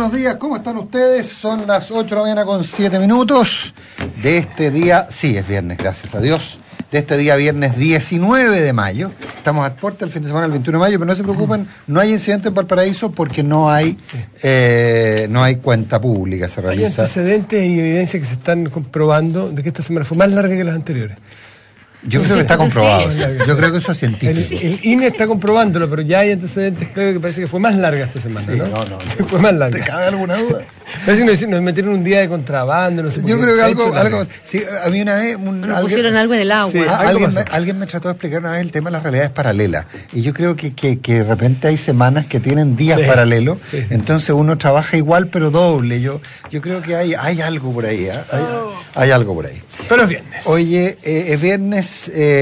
buenos días, ¿cómo están ustedes? Son las 8 de la mañana con 7 minutos de este día, sí, es viernes, gracias a Dios, de este día viernes 19 de mayo. Estamos a puerta del fin de semana, el 21 de mayo, pero no se preocupen, no hay incidente en Valparaíso porque no hay cuenta pública, se realiza. Hay antecedentes y evidencias que se están comprobando de que esta semana fue más larga que las anteriores. Yo creo que está comprobado. Yo creo que eso es científico. El INE está comprobándolo, pero ya hay antecedentes, creo que parece que fue más larga esta semana, sí, ¿no? Fue más larga. ¿Te cabe alguna duda? Parece que nos metieron un día de contrabando, no sé. Yo creo que algo sí, a mí una vez pusieron algo en el agua. Sí, alguien me trató de explicar una vez el tema de las realidades paralelas. Y yo creo que de repente hay semanas que tienen días paralelos, entonces uno trabaja igual pero doble. Yo creo que hay algo por ahí, ¿eh? Hay algo por ahí. Pero es viernes. Oye, es viernes.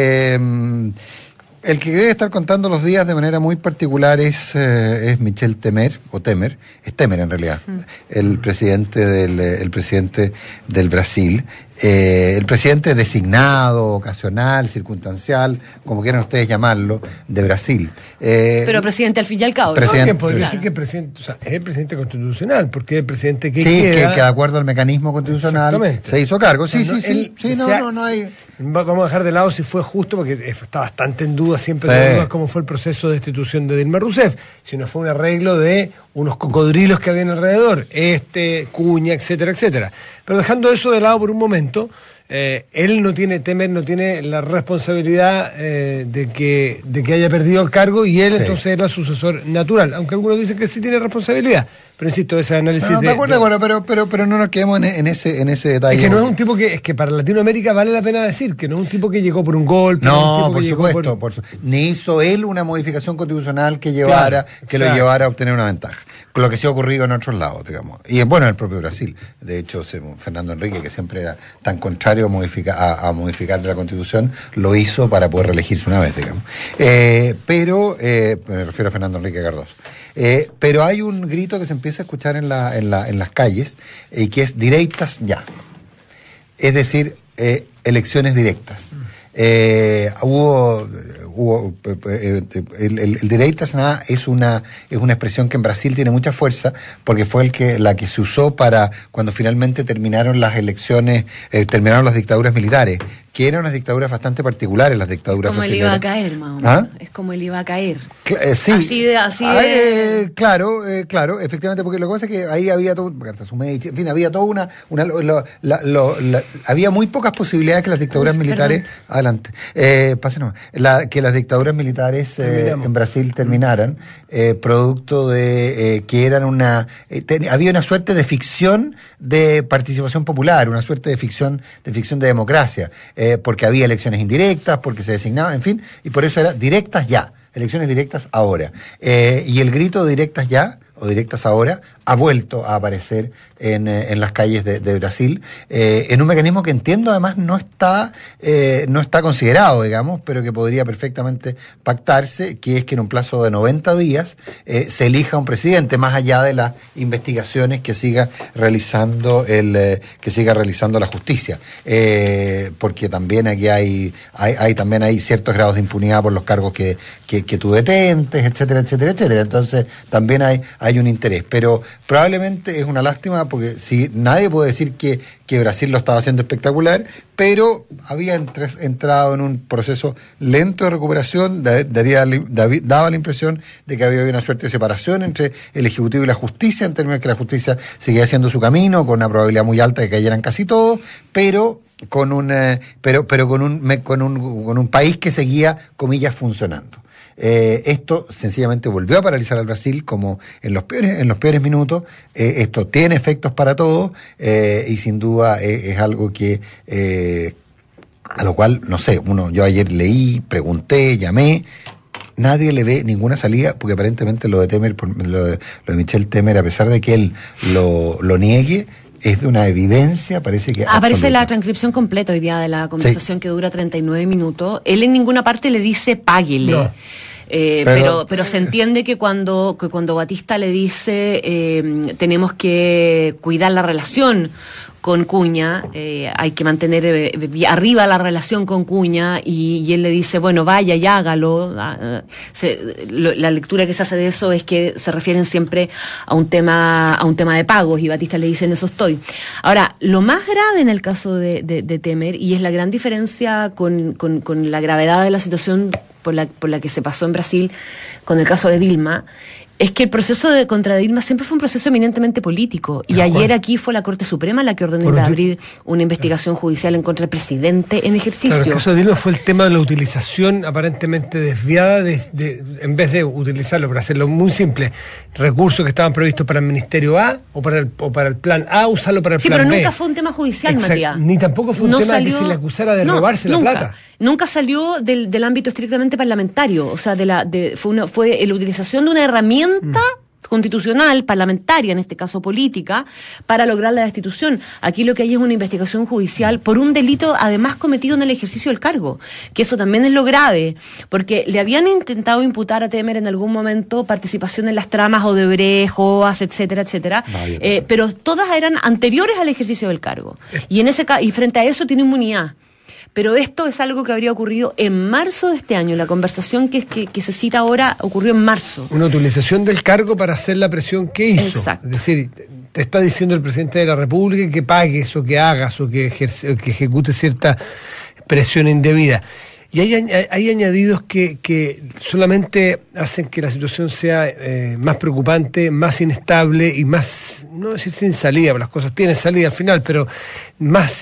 El que debe estar contando los días de manera muy particular es Michel Temer, o Temer, es Temer en realidad, el presidente del Brasil, el presidente designado, ocasional, circunstancial, como quieran ustedes llamarlo, de Brasil. Pero presidente al fin y al cabo. Que podría decir que es el presidente constitucional, porque es el presidente que sí, queda. que de acuerdo al mecanismo constitucional se hizo cargo. Sí, no hay. Vamos a dejar de lado si fue justo, porque está bastante en duda, siempre en dudas cómo fue el proceso de destitución de Dilma Rousseff, si no fue un arreglo de unos cocodrilos que habían alrededor, Cuña, etcétera, etcétera. Pero dejando eso de lado por un momento, Temer no tiene la responsabilidad de que haya perdido el cargo y él entonces era sucesor natural, aunque algunos dicen que sí tiene responsabilidad. Pero insisto, ese análisis pero no nos quedemos en ese detalle. Es que no es un tipo es que para Latinoamérica vale la pena decir que no es un tipo que llegó por un golpe. No, por supuesto. Ni hizo él una modificación constitucional que lo llevara a obtener una ventaja. Con lo que sí ha ocurrido en otros lados, digamos. Y bueno, en el propio Brasil. De hecho, Fernando Henrique, que siempre era tan contrario a modificar la Constitución, lo hizo para poder reelegirse una vez, digamos. Me refiero a Fernando Henrique Cardoso. Pero hay un grito que se empieza a escuchar en las calles, que es directas ya. Es decir, elecciones directas. El directas nada es una expresión que en Brasil tiene mucha fuerza, porque fue la que se usó para cuando finalmente terminaron las elecciones, terminaron las dictaduras militares, que eran unas dictaduras bastante particulares, las dictaduras brasileñas. Es como él iba a caer, más o menos. Es como él iba a caer. Sí. Así de... Claro, efectivamente, porque lo que pasa es que ahí había todo, en fin, había toda había muy pocas posibilidades que las dictaduras militares, adelante, que las dictaduras militares en Brasil terminaran, producto de que eran había una suerte de ficción de participación popular, una suerte de ficción de democracia, porque había elecciones indirectas, porque se designaban, en fin, y por eso era directas ya, elecciones directas ahora. Y el grito de directas ya, o directas ahora, ha vuelto a aparecer en las calles de Brasil, en un mecanismo que entiendo además no está considerado, digamos, pero que podría perfectamente pactarse, que es que en un plazo de 90 días se elija un presidente, más allá de las investigaciones que siga realizando la justicia, porque también aquí hay ciertos grados de impunidad por los cargos que tú detentes, etcétera. Entonces también hay un interés, pero probablemente es una lástima, porque si nadie puede decir que Brasil lo estaba haciendo espectacular, pero había entrado en un proceso lento de recuperación, daba la impresión de que había una suerte de separación entre el Ejecutivo y la Justicia, en términos de que la Justicia seguía haciendo su camino, con una probabilidad muy alta de que cayeran casi todos, pero con un país que seguía, comillas, funcionando. Esto sencillamente volvió a paralizar al Brasil, como en los peores minutos. Esto tiene efectos para todos, y sin duda es algo que a lo cual, no sé, yo ayer leí, pregunté, llamé, nadie le ve ninguna salida, porque aparentemente lo de Temer, lo de Michel Temer, a pesar de que él lo niegue, es de una evidencia, parece que... Aparece absoluta. la transcripción completa hoy día de la conversación, que dura 39 minutos. Él en ninguna parte le dice páguele. No. Pero se entiende que cuando Batista le dice tenemos que cuidar la relación con Cuña, hay que mantener arriba la relación con Cuña, y él le dice, bueno, vaya y hágalo. La lectura que se hace de eso es que se refieren siempre a un tema de pagos, y Batista le dice, en eso estoy. Ahora, lo más grave en el caso de Temer, y es la gran diferencia con la gravedad de la situación por la que se pasó en Brasil con el caso de Dilma, es que el proceso contra Dilma siempre fue un proceso eminentemente político. Y ayer aquí fue la Corte Suprema la que ordenó abrir una investigación judicial en contra del presidente en ejercicio. Claro, el caso de Dilma fue el tema de la utilización aparentemente desviada, en vez de utilizarlo, para hacerlo muy simple, recursos que estaban previstos para el Ministerio A o para el plan A, usarlo para el plan B. Sí, pero nunca fue un tema judicial, Matías. Ni tampoco fue un tema que se le acusara de robarse la plata. Nunca salió del ámbito estrictamente parlamentario, o sea, fue la utilización de una herramienta constitucional, parlamentaria, en este caso política, para lograr la destitución. Aquí lo que hay es una investigación judicial por un delito además cometido en el ejercicio del cargo, que eso también es lo grave, porque le habían intentado imputar a Temer en algún momento participación en las tramas Odebrecht, OAS, etcétera, etcétera, pero todas eran anteriores al ejercicio del cargo, y frente a eso tiene inmunidad. Pero esto es algo que habría ocurrido en marzo de este año. La conversación que se cita ahora ocurrió en marzo. Una utilización del cargo para hacer la presión que hizo. Exacto. Es decir, te está diciendo el presidente de la República que pagues o que hagas o que ejecute cierta presión indebida. Y hay añadidos que solamente hacen que la situación sea más preocupante, más inestable y más, no decir sin salida, porque las cosas tienen salida al final, pero más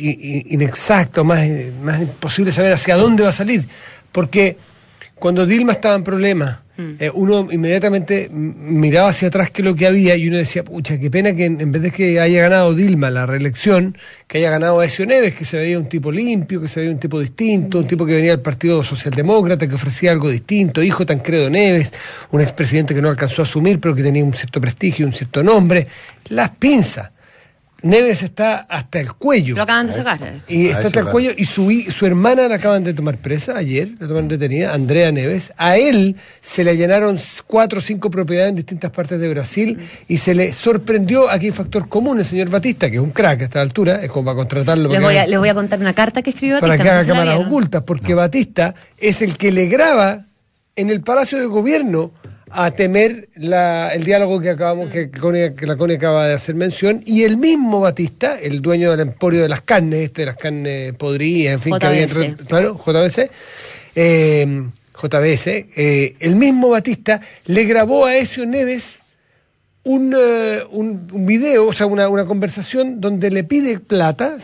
inexacto, más imposible saber hacia dónde va a salir. Porque cuando Dilma estaba en problemas, uno inmediatamente miraba hacia atrás qué es lo que había, y uno decía, pucha, qué pena que en vez de que haya ganado Dilma la reelección, que haya ganado Aécio Neves, que se veía un tipo limpio, que se veía un tipo distinto, un tipo que venía del Partido Socialdemócrata, que ofrecía algo distinto, hijo Tancredo Neves, un expresidente que no alcanzó a asumir, pero que tenía un cierto prestigio, un cierto nombre. Las pinzas. Neves está hasta el cuello. Lo acaban de sacar. Y está hasta el cuello, y su hermana la acaban de tomar presa ayer, la tomaron detenida, Andrea Neves. A él se le allanaron 4 o 5 propiedades en distintas partes de Brasil, y se le sorprendió, aquí hay factor común, el señor Batista, que es un crack a esta altura, es como para contratarlo. Les voy a contar una carta que escribió Batista. Para que haga cámaras ocultas, porque Batista es el que le graba en el Palacio de Gobierno a Temer el diálogo que la Connie acaba de hacer mención, y el mismo Batista, el dueño del emporio de las carnes, de las carnes podridas, en fin, JBS. que había claro, JBS, el mismo Batista le grabó a Aécio Neves un video, o sea, una conversación donde le pide plata,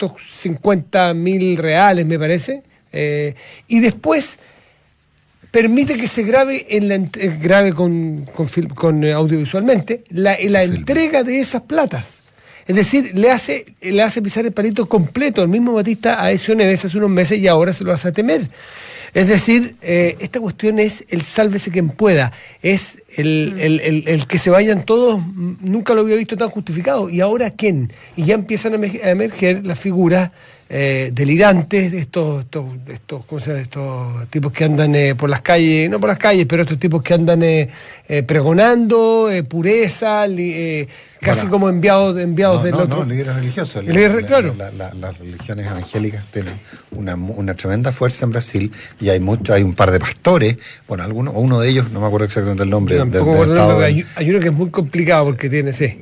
650.000 reales me parece, y después permite que se grabe grabe con audiovisualmente la entrega de esas platas. Es decir, le hace pisar el palito completo al mismo Batista a Aécio Neves hace unos meses, y ahora se lo hace a Temer. Es decir, esta cuestión es el sálvese quien pueda, es el que se vayan todos. Nunca lo había visto tan justificado. ¿Y ahora quién? Y ya empiezan a emerger las figuras delirantes de estos ¿cómo se llama? Estos tipos que andan por las calles, no por las calles, pero estos tipos que andan pregonando pureza, casi como enviados del otro. No, líderes religiosos. Claro. Las religiones evangélicas tienen una tremenda fuerza en Brasil, y hay un par de pastores, bueno, uno de ellos, no me acuerdo exactamente el nombre. Hay uno que es muy complicado porque tiene, sí.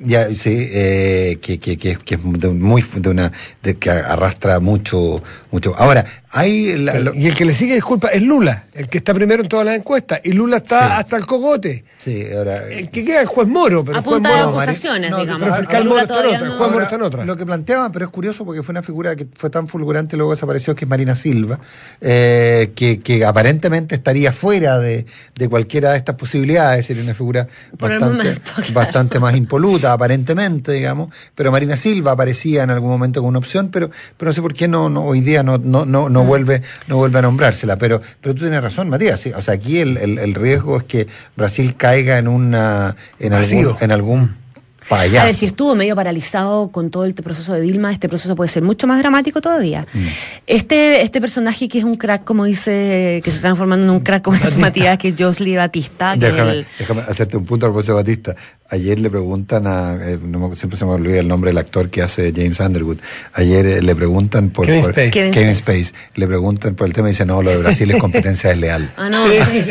Que es que arrastra mucho. Ahora, y el que le sigue, disculpa, es Lula, el que está primero en todas las encuestas, y Lula está hasta el cogote. Sí, ahora. El que queda es juez Moro, pero a punta de acusaciones, digamos. Pero el fiscal Moro está en otra, el juez Moro está en otra. Lo que planteaba, pero es curioso porque fue una figura que fue tan fulgurante, luego desapareció, que es Marina Silva, que aparentemente estaría fuera de cualquiera de estas posibilidades, sería una figura bastante más impoluta, aparentemente, digamos, pero Marina Silva aparecía en algún momento como una opción, pero no sé por qué hoy día no vuelve a nombrársela, pero tú tienes razón, Matías, ¿sí? O sea, aquí el riesgo es que Brasil caiga en algún payaso. A ver, si estuvo medio paralizado con todo el proceso de Dilma, este proceso puede ser mucho más dramático todavía. Este personaje que es un crack, como dice, que se está transformando en un crack, como dice Matías, que es Josley Batista. Déjame hacerte un punto al propósito de Batista. Ayer le preguntan siempre se me olvida el nombre del actor que hace James Underwood. Ayer le preguntan por Kevin Spacey. Le preguntan por el tema y dice, no, lo de Brasil es competencia desleal. No.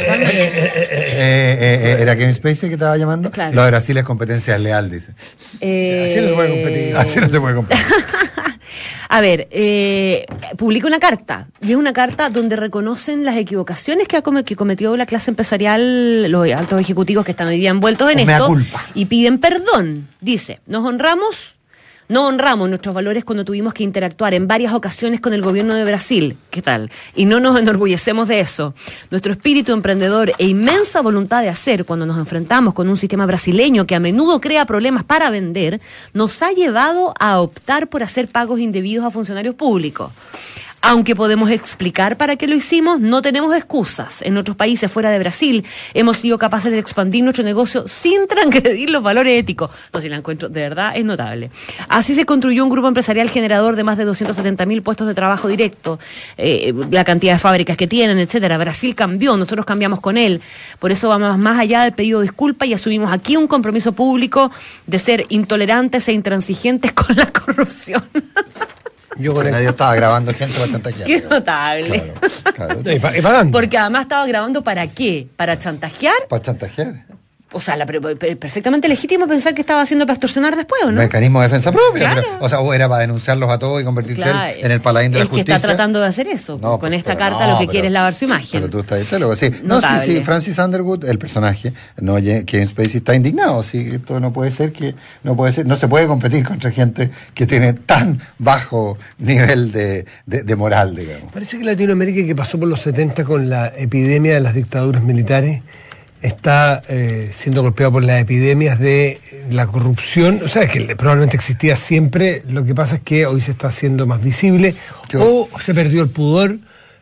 ¿Era Kevin Spacey que estaba llamando? Claro. Lo de Brasil es competencia desleal, dice. Así no se puede competir. Así no se puede competir. A ver, publica una carta, y es una carta donde reconocen las equivocaciones que cometió la clase empresarial, los altos ejecutivos que están hoy día envueltos en esto, culpa. Y piden perdón. Dice, no honramos nuestros valores cuando tuvimos que interactuar en varias ocasiones con el gobierno de Brasil. ¿Qué tal? Y no nos enorgullecemos de eso. Nuestro espíritu emprendedor e inmensa voluntad de hacer cuando nos enfrentamos con un sistema brasileño que a menudo crea problemas para vender, nos ha llevado a optar por hacer pagos indebidos a funcionarios públicos. Aunque podemos explicar para qué lo hicimos, no tenemos excusas. En otros países fuera de Brasil hemos sido capaces de expandir nuestro negocio sin transgredir los valores éticos. No, si la encuentro, de verdad es notable. Así se construyó un grupo empresarial generador de más de 270.000 puestos de trabajo directo, la cantidad de fábricas que tienen, etcétera. Brasil cambió, nosotros cambiamos con él. Por eso vamos más allá del pedido de disculpa y asumimos aquí un compromiso público de ser intolerantes e intransigentes con la corrupción. Nadie estaba grabando gente para chantajear. Qué notable. Claro. Y pagando. Porque además estaba grabando ¿para qué? ¿Para chantajear? Para chantajear. O sea, perfectamente legítimo pensar que estaba haciendo para extorsionar después, ¿o no? Mecanismo de defensa propia. Claro. Pero, o era para denunciarlos a todos y convertirse en el paladín de la justicia. El que está tratando de hacer eso. No, con esta carta lo que quiere es lavar su imagen. Pero tú estás ahí, luego sí. Sí, Francis Underwood, el personaje, Kevin Spacey está indignado. Sí, esto no puede ser, no se puede competir contra gente que tiene tan bajo nivel de moral, digamos. Parece que Latinoamérica, que pasó por los 70 con la epidemia de las dictaduras militares, está siendo golpeado por las epidemias de la corrupción. O sea, es que probablemente existía siempre, lo que pasa es que hoy se está haciendo más visible, o se perdió el pudor,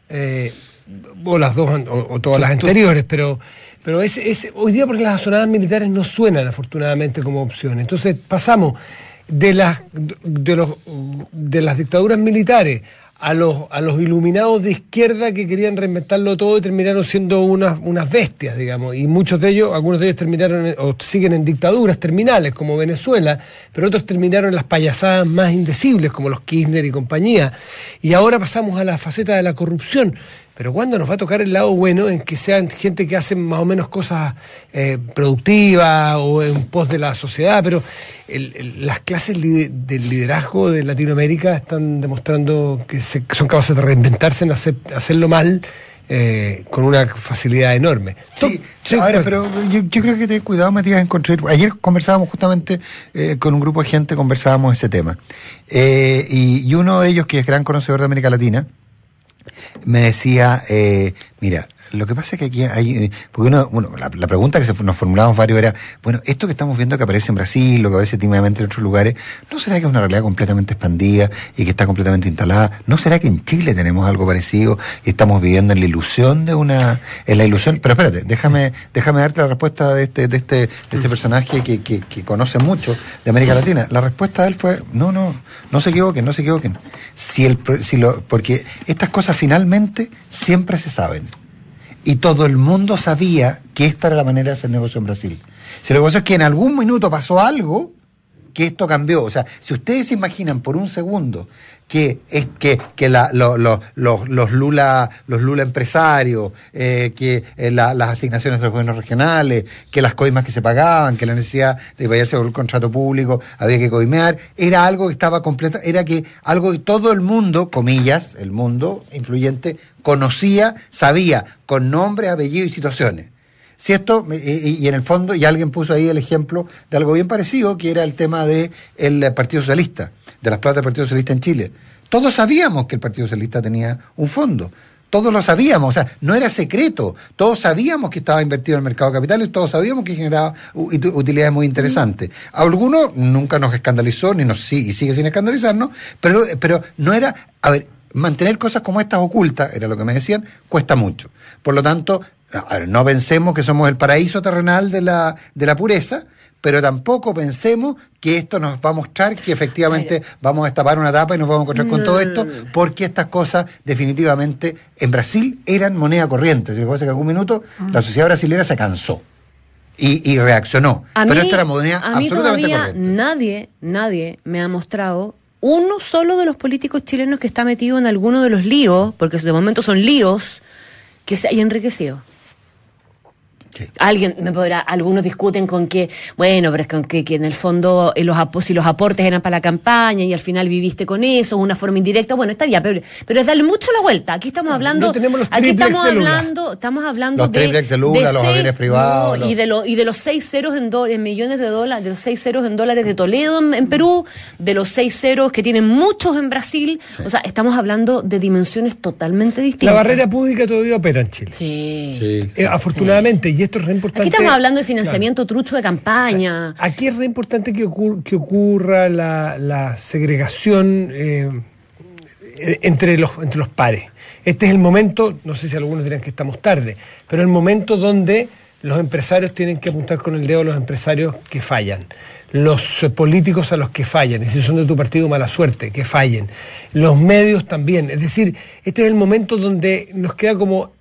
o las dos, o todas las anteriores, pero hoy día, porque las azonadas militares no suenan afortunadamente como opción. Entonces pasamos de las dictaduras militares a los iluminados de izquierda que querían reinventarlo todo y terminaron siendo unas bestias, digamos, y algunos de ellos terminaron o siguen en dictaduras terminales como Venezuela, pero otros terminaron en las payasadas más indecibles como los Kirchner y compañía, y ahora pasamos a la faceta de la corrupción. Pero ¿cuándo nos va a tocar el lado bueno en que sean gente que hacen más o menos cosas productivas o en pos de la sociedad? Pero las clases del liderazgo de Latinoamérica están demostrando que son capaces de reinventarse en hacerlo mal con una facilidad enorme. Sí, ahora, pero yo creo que ten cuidado, Matías, en construir. Ayer conversábamos justamente con un grupo de gente, conversábamos ese tema. Y uno de ellos, que es gran conocedor de América Latina, me decía, mira, lo que pasa es que aquí hay, porque la pregunta que nos formulamos varios era, bueno, esto que estamos viendo que aparece en Brasil, lo que aparece tímidamente en otros lugares, ¿no será que es una realidad completamente expandida y que está completamente instalada? ¿No será que en Chile tenemos algo parecido y estamos viviendo en la ilusión pero espérate, déjame darte la respuesta de este personaje que conoce mucho de América Latina. La respuesta de él fue, no se equivoquen. Porque estas cosas finalmente siempre se saben. Y todo el mundo sabía que esta era la manera de hacer negocio en Brasil. Si lo que pasa es que en algún minuto pasó algo que esto cambió. O sea, si ustedes se imaginan por un segundo que los Lula empresarios, las asignaciones de los gobiernos regionales, que las coimas que se pagaban, que la necesidad de pagarse por el contrato público había que coimear, era algo que estaba completo, era que algo que todo el mundo, comillas, el mundo influyente, conocía, sabía, con nombre, apellido y situaciones. Si esto, y en el fondo, y alguien puso ahí el ejemplo de algo bien parecido, que era el tema del Partido Socialista, de las plata del Partido Socialista en Chile. Todos sabíamos que el Partido Socialista tenía un fondo. Todos lo sabíamos, o sea, no era secreto. Todos sabíamos que estaba invertido en el mercado de capitales, todos sabíamos que generaba utilidades muy interesantes. A algunos nunca nos escandalizó, y sigue sin escandalizarnos, pero no era... A ver, mantener cosas como estas ocultas, era lo que me decían, cuesta mucho. Por lo tanto... no pensemos que somos el paraíso terrenal de la pureza, pero tampoco pensemos que esto nos va a mostrar que efectivamente vamos a destapar una tapa y nos vamos a encontrar con todo esto, porque estas cosas definitivamente en Brasil eran moneda corriente. Si lo que pasa es que en algún minuto la sociedad brasilera se cansó. y reaccionó. Pero esta era moneda a mí absolutamente todavía nadie me ha mostrado uno solo de los políticos chilenos que está metido en alguno de los líos, porque de momento son líos, que se haya enriquecido. Sí. Algunos discuten con que, bueno, pero es con que en el fondo si los aportes eran para la campaña y al final viviste con eso, una forma indirecta, bueno, está bien, pero es darle mucho la vuelta. Aquí estamos hablando, no tenemos los estamos hablando los triplex de Lula, los aviones privados, y de los 6 ceros en millones de dólares, de los 6 ceros en dólares de Toledo en Perú, de los 6 ceros que tienen muchos en Brasil. Sí. O sea, estamos hablando de dimensiones totalmente distintas. La barrera pública todavía opera en Chile. Sí. Afortunadamente, y esto es re importante. Aquí estamos hablando de financiamiento trucho de campaña. Aquí es re importante que ocurra la segregación entre los pares. Este es el momento, no sé si algunos dirán que estamos tarde, pero el momento donde los empresarios tienen que apuntar con el dedo a los empresarios que fallan, los políticos a los que fallan, y si son de tu partido, mala suerte, que fallen, los medios también. Es decir, este es el momento donde nos queda como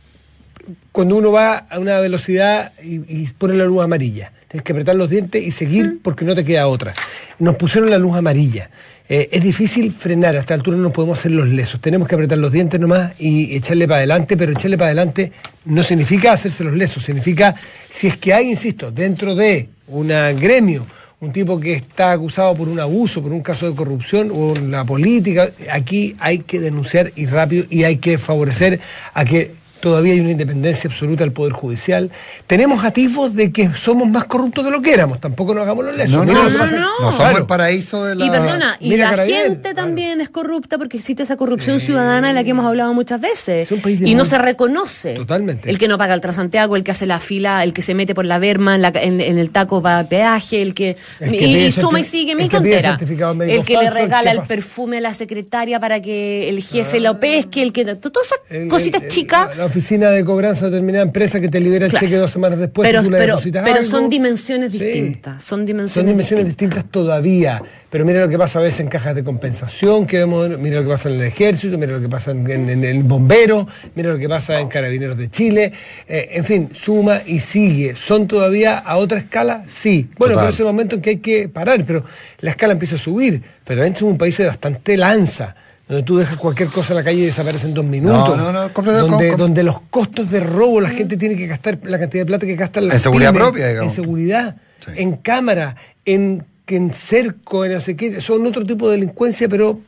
cuando uno va a una velocidad y pone la luz amarilla. Tienes que apretar los dientes y seguir porque no te queda otra. Nos pusieron la luz amarilla. Es difícil frenar, a esta altura no podemos hacer los lesos. Tenemos que apretar los dientes nomás y echarle para adelante, pero echarle para adelante no significa hacerse los lesos, significa, si es que hay, insisto, dentro de un gremio, un tipo que está acusado por un abuso, por un caso de corrupción o en la política, aquí hay que denunciar y rápido, y hay que favorecer a que todavía hay una independencia absoluta del Poder Judicial. Tenemos atisbos de que somos más corruptos de lo que éramos. Tampoco nos hagamos los lesos. No somos el paraíso de la... Y perdona, y la gente también es corrupta porque existe esa corrupción ciudadana de la que hemos hablado muchas veces. Y no se reconoce. Totalmente. El que no paga el Transantiago, el que hace la fila, el que se mete por la berma en el taco para peaje, el que suma y sigue mil tonteras. El que le regala el perfume a la secretaria para que el jefe lo pesque, el que... Todas esas cositas chicas... La oficina de cobranza de determinada empresa que te libera el cheque 2 semanas después. Pero son dimensiones distintas. Son dimensiones distintas todavía. Pero mira lo que pasa a veces en cajas de compensación, mira lo que pasa en el ejército, mira lo que pasa en el bombero, mira lo que pasa en Carabineros de Chile. En fin, suma y sigue. ¿Son todavía a otra escala? Sí. Bueno, pero es el momento en que hay que parar, pero la escala empieza a subir. Pero realmente somos un país de bastante lanza, donde tú dejas cualquier cosa en la calle y desaparece en 2 minutos. Donde los costos de robo, la gente tiene que gastar la cantidad de plata que gasta en seguridad propia, digamos. En seguridad, en cámara, en cerco, en no sé qué. Son otro tipo de delincuencia, pero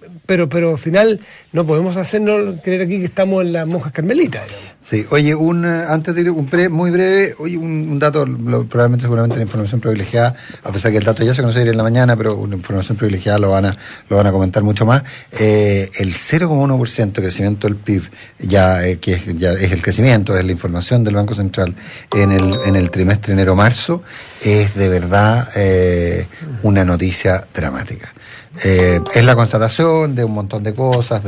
al final no podemos hacernos creer aquí que estamos en las monjas carmelitas, digamos. Sí, oye, antes de ir muy breve, oye, un dato, probablemente seguramente la información privilegiada, a pesar que el dato ya se conoce en la mañana, pero una información privilegiada lo van a comentar mucho más. El 0,1% de crecimiento del PIB, que es el crecimiento, es la información del Banco Central en el trimestre enero-marzo, es de verdad una noticia dramática. Es la constatación de un montón de cosas,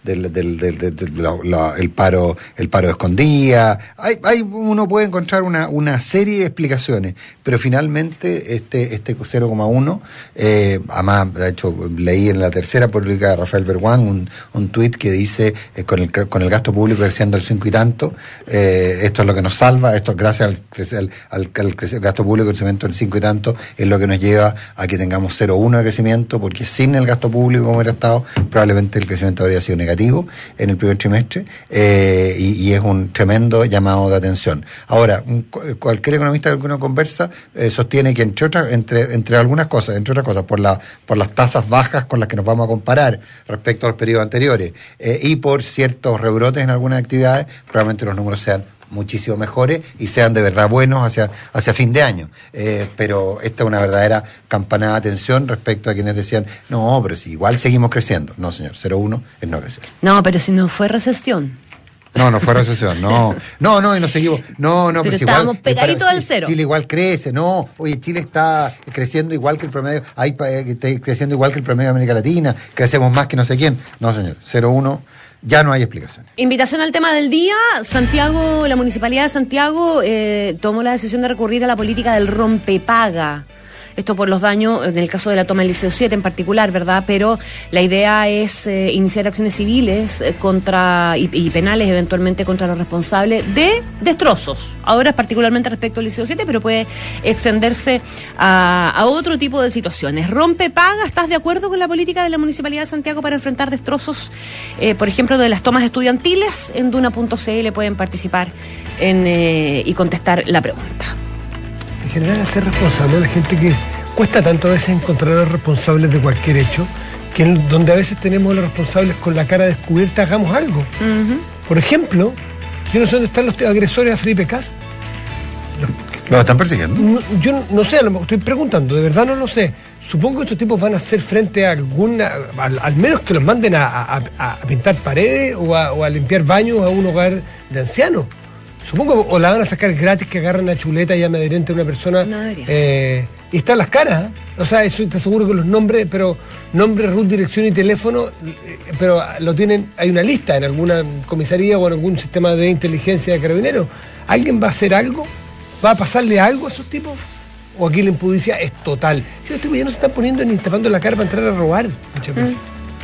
el paro escondía. Uno puede encontrar una serie de explicaciones, pero finalmente este 0,1, además, de hecho, leí en la tercera política de Rafael Berguán un tuit que dice, con el gasto público creciendo al 5 y tanto, esto es lo que nos salva, esto gracias al gasto público crecimiento del 5 y tanto, es lo que nos lleva a que tengamos 0,1 de crecimiento, porque sin el gasto público como hubiera estado, probablemente el crecimiento habría sido negativo en el primer trimestre, y es un tremendo llamado de atención. Ahora, cualquier economista que uno conversa sostiene que entre algunas cosas, entre otras cosas, por las tasas bajas con las que nos vamos a comparar respecto a los periodos anteriores, y por ciertos rebrotes en algunas actividades, probablemente los números sean muchísimo mejores y sean de verdad buenos hacia fin de año. Pero esta es una verdadera campanada de atención respecto a quienes decían, no, pero si igual seguimos creciendo. No, señor, 0,1 es no crecer. No, pero si no fue recesión. No fue recesión, no, y no seguimos, pero estábamos pegaditos al cero. Chile igual crece, Chile está creciendo igual que el promedio, está creciendo igual que el promedio de América Latina, crecemos más que no sé quién. No, señor, 0,1. Ya no hay explicaciones. Invitación al tema del día. Santiago, la Municipalidad de Santiago tomó la decisión de recurrir a la política del rompepaga. esto por los daños, en el caso de la toma del Liceo 7 en particular, ¿verdad? Pero la idea es iniciar acciones civiles y penales eventualmente contra los responsables de destrozos. Ahora es particularmente respecto al Liceo 7, pero puede extenderse a otro tipo de situaciones. Rompe paga, ¿estás de acuerdo con la política de la Municipalidad de Santiago para enfrentar destrozos, por ejemplo, de las tomas estudiantiles? En Duna.cl pueden participar y contestar la pregunta. En general, hacer responsable a la gente que cuesta tanto a veces encontrar a los responsables de cualquier hecho, que donde a veces tenemos a los responsables con la cara descubierta, hagamos algo. Uh-huh. Por ejemplo, yo no sé dónde están los agresores a Felipe Kast. ¿Lo están persiguiendo? Yo no sé, a lo mejor estoy preguntando, de verdad no lo sé. Supongo que estos tipos van a hacer frente a alguna, al menos que los manden a pintar paredes o a limpiar baños a un hogar de ancianos. Supongo, o la van a sacar gratis, que agarran a chuleta y amedrenten a una persona. No y están las caras, ¿eh? O sea, eso te aseguro que los nombres, pero nombre, root, dirección y teléfono, pero lo tienen, hay una lista en alguna comisaría o en algún sistema de inteligencia de carabineros. ¿Alguien va a hacer algo? ¿Va a pasarle algo a esos tipos? ¿O aquí la impudicia es total? Si los tipos ya no se están poniendo ni tapando la cara para entrar a robar muchas veces.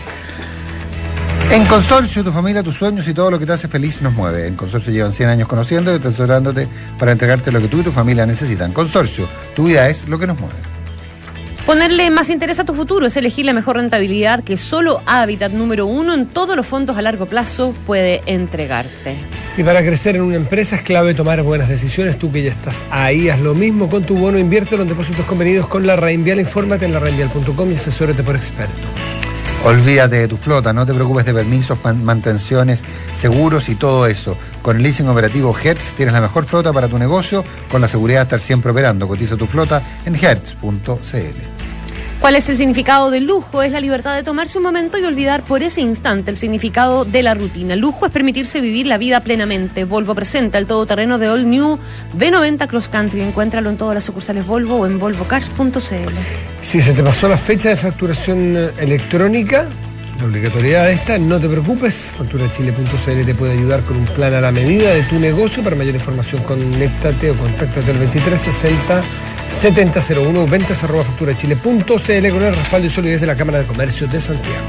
En Consorcio, tu familia, tus sueños y todo lo que te hace feliz nos mueve. En Consorcio llevan 100 años conociendo y asesorándote para entregarte lo que tú y tu familia necesitan. Consorcio, tu vida es lo que nos mueve. Ponerle más interés a tu futuro es elegir la mejor rentabilidad que solo Habitat número 1 en todos los fondos a largo plazo puede entregarte. Y para crecer en una empresa es clave tomar buenas decisiones. Tú que ya estás ahí, haz lo mismo con tu bono, inviértelo en depósitos convenidos con la Reinvial. Infórmate en larrainvial.com y asesórate por expertos. Olvídate de tu flota, no te preocupes de permisos, mantenciones, seguros y todo eso. Con el leasing operativo Hertz tienes la mejor flota para tu negocio con la seguridad de estar siempre operando. Cotiza tu flota en hertz.cl. ¿Cuál es el significado del lujo? Es la libertad de tomarse un momento y olvidar por ese instante el significado de la rutina. Lujo es permitirse vivir la vida plenamente. Volvo presenta el todoterreno de All New V90 Cross Country. Encuéntralo en todas las sucursales Volvo o en volvocars.cl. Si se te pasó la fecha de facturación electrónica, la obligatoriedad de esta, no te preocupes. Facturachile.cl te puede ayudar con un plan a la medida de tu negocio. Para mayor información, conéctate o contáctate al 2360 7001, ventas@facturachile.cl, con el respaldo y solidez de la Cámara de Comercio de Santiago.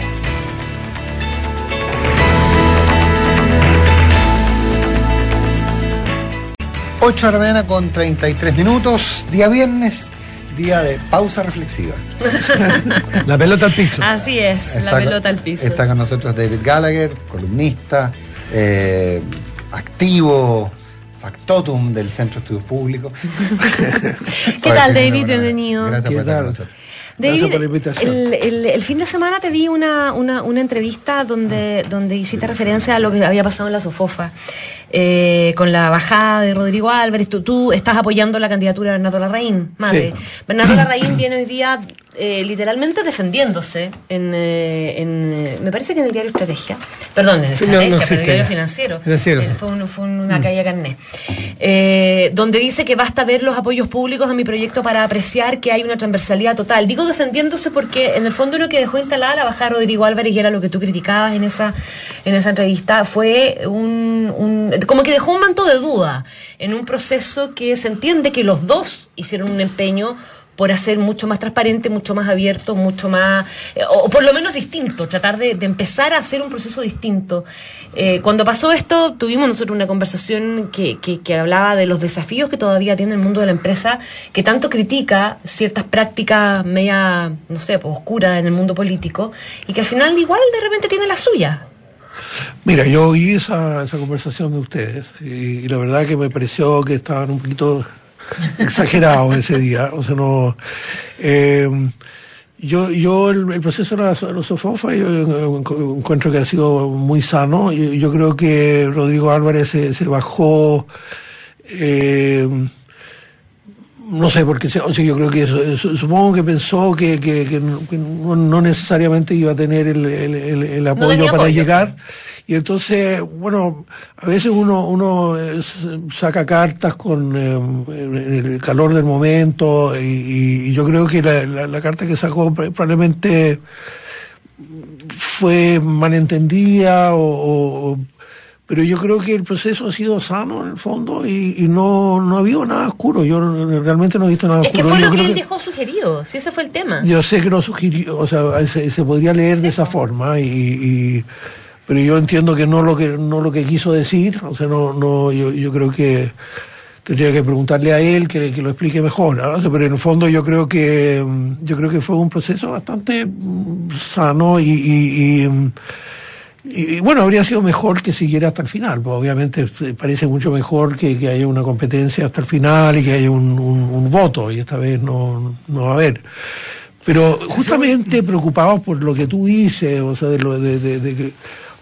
Ocho de la mañana con 33 minutos, día viernes, día de pausa reflexiva. La pelota al piso. Así es, la pelota al piso. Está con nosotros David Gallagher, columnista, activo, factotum del Centro de Estudios Públicos. ¿Qué tal, David? Bienvenido. Gracias por estar con nosotros. David, por la invitación. El fin de semana te vi una entrevista donde hiciste referencia a lo que había pasado en la Sofofa, con la bajada de Rodrigo Álvarez. Tú estás apoyando la candidatura de Bernardo Larraín, madre. Sí. Bernardo Larraín viene hoy día literalmente defendiéndose me parece que en el diario Estrategia, perdón, en Estrategia, pero en el diario Financiero. Fue una calle carné, donde dice que basta ver los apoyos públicos a mi proyecto para apreciar que hay una transversalidad total. Digo defendiéndose porque en el fondo lo que dejó instalada la bajada de Rodrigo Álvarez, y era lo que tú criticabas en esa entrevista, fue como que dejó un manto de duda en un proceso que se entiende que los dos hicieron un empeño por hacer mucho más transparente, mucho más abierto, mucho más, o por lo menos distinto, tratar de empezar a hacer un proceso distinto. Cuando pasó esto, tuvimos nosotros una conversación que hablaba de los desafíos que todavía tiene el mundo de la empresa, que tanto critica ciertas prácticas media, no sé, pues, oscuras en el mundo político, y que al final igual de repente tiene la suya. Mira, yo oí esa conversación de ustedes y la verdad que me pareció que estaban un poquito exagerado ese día, o sea, no, yo el proceso de la Sofofa yo encuentro que ha sido muy sano. Yo creo que Rodrigo Álvarez se bajó, no sé, porque o sea, yo creo que supongo que pensó que no necesariamente iba a tener el apoyo para llegar. Y entonces, bueno, a veces uno saca cartas en el calor del momento, y yo creo que la carta que sacó probablemente fue malentendida, pero yo creo que el proceso ha sido sano en el fondo y no ha habido nada oscuro. Yo realmente no he visto nada oscuro. Es que fue yo lo que creo él dejó sugerido, si ese fue el tema. Yo sé que lo sugirió, o sea, se podría leer de esa forma, pero yo entiendo que no lo que quiso decir. O sea, yo creo que tendría que preguntarle a él que lo explique mejor, ¿no? O sea, pero en el fondo yo creo que fue un proceso bastante sano y bueno, habría sido mejor que siguiera hasta el final, pues obviamente parece mucho mejor que haya una competencia hasta el final y que haya un voto, y esta vez no va a haber. Pero justamente preocupados por lo que tú dices, o sea, de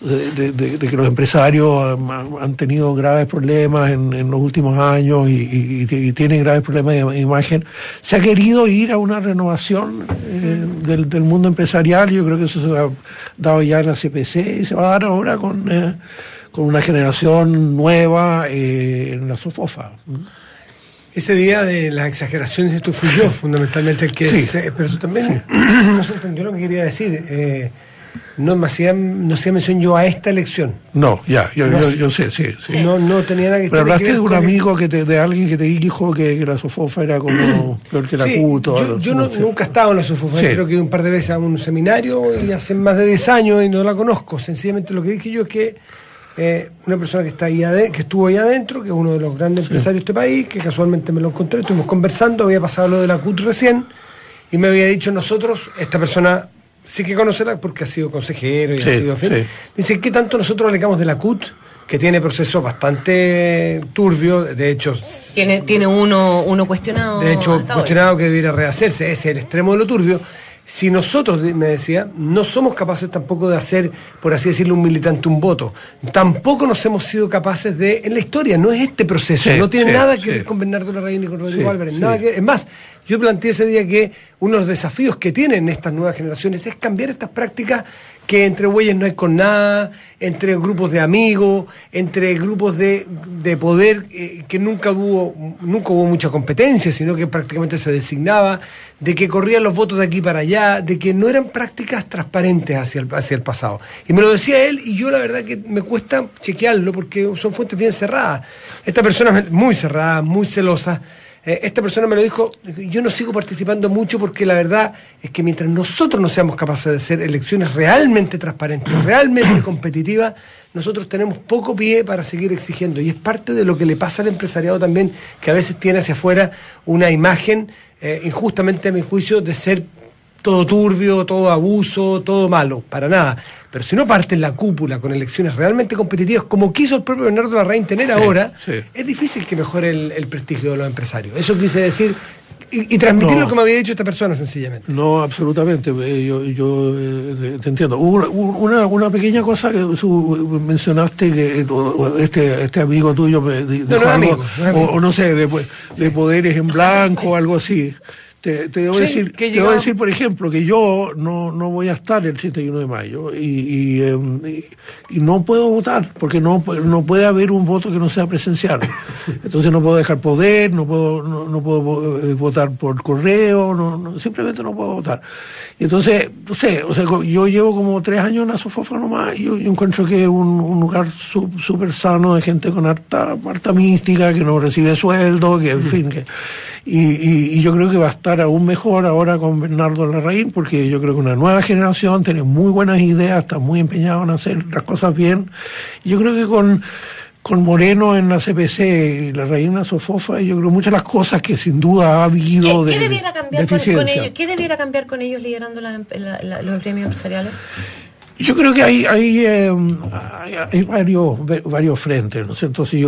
que los empresarios han tenido graves problemas en los últimos años y tienen graves problemas de imagen, se ha querido ir a una renovación del mundo empresarial. Yo creo que eso se ha dado ya en la CPC y se va a dar ahora con una generación nueva en la SOFOFA. Ese día de las exageraciones, esto fui yo fundamentalmente el que sí. Pero eso también me sorprendió lo que quería decir. No hacía mención yo a esta elección. No, yo sé, sí. No tenía nada que ver. Pero hablaste de un amigo de alguien que te dijo que la SOFOFA era como peor que la CUT. Yo nunca he estado en la SOFOFA, creo que un par de veces a un seminario y hace más de 10 años y no la conozco. Sencillamente lo que dije yo es que una persona que está ahí que estuvo ahí adentro, que es uno de los grandes empresarios de este país, que casualmente me lo encontré, estuvimos conversando, había pasado lo de la CUT recién y me había dicho esta persona sí que conocerá porque ha sido consejero y ha sido dice, ¿qué tanto nosotros alegamos de la CUT? Que tiene procesos bastante turbios, de hecho tiene uno cuestionado, de hecho cuestionado que debiera rehacerse, ese es el extremo de lo turbio. Si nosotros, me decía, no somos capaces tampoco de hacer, por así decirlo, un militante un voto, tampoco nos hemos sido capaces en la historia, no es este proceso, no tiene nada que ver con Bernardo Larraín ni con Rodrigo Álvarez, nada que ver. Es más, yo planteé ese día que uno de los desafíos que tienen estas nuevas generaciones es cambiar estas prácticas que entre güeyes no hay con nada, entre grupos de amigos, entre grupos de poder, que nunca hubo mucha competencia, sino que prácticamente se designaba, de que corrían los votos de aquí para allá, de que no eran prácticas transparentes hacia el pasado. Y me lo decía él, y yo la verdad que me cuesta chequearlo, porque son fuentes bien cerradas. Esta persona muy cerrada, muy celosa. Esta persona me lo dijo, yo no sigo participando mucho porque la verdad es que mientras nosotros no seamos capaces de hacer elecciones realmente transparentes, realmente competitivas, nosotros tenemos poco pie para seguir exigiendo. Y es parte de lo que le pasa al empresariado también, que a veces tiene hacia afuera una imagen, injustamente a mi juicio, de ser todo turbio, todo abuso, todo malo, para nada. Pero si no parte en la cúpula con elecciones realmente competitivas, como quiso el propio Bernardo Larraín tener ahora, es difícil que mejore el prestigio de los empresarios. Eso quise decir y transmitir lo que me había dicho esta persona, sencillamente. No, absolutamente. Yo te entiendo. Hubo una pequeña cosa que mencionaste, que este amigo tuyo dijo algo, o no sé, de poderes en blanco o algo así. Te debo decir, por ejemplo, que yo no voy a estar el 31 de mayo y no puedo votar, porque no puede haber un voto que no sea presencial. Entonces no puedo dejar poder, no puedo votar por correo, simplemente no puedo votar. Y entonces, no sé, o sea, yo llevo como 3 años en la SOFOFA nomás y yo encuentro que es un lugar súper sano de gente con harta mística, que no recibe sueldo, que en fin, que... Y yo creo que va a estar aún mejor ahora con Bernardo Larraín, porque yo creo que una nueva generación tiene muy buenas ideas, está muy empeñado en hacer las cosas bien. Y yo creo que con Moreno en la CPC y Larraín en la SOFOFA, yo creo muchas de las cosas que sin duda ha habido ¿Qué debiera cambiar con ellos? ¿Qué debiera cambiar con ellos liderando los gremios empresariales? Yo creo que hay varios frentes, ¿no es cierto? Entonces